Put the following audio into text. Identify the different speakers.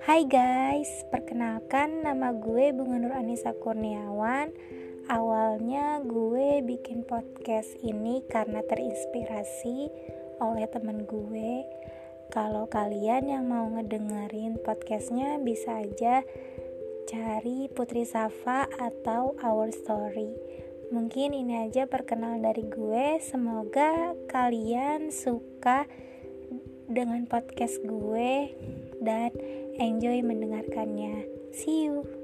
Speaker 1: Hai guys, perkenalkan nama gue Bunga Nur Anissa Kurniawan. Awalnya gue bikin podcast ini karena terinspirasi oleh temen gue. Kalau kalian yang mau ngedengerin podcastnya bisa aja cari Putri Safa atau Our Story. Mungkin ini aja perkenalan dari gue. Semoga kalian suka dengan podcast gue dan enjoy mendengarkannya. See you.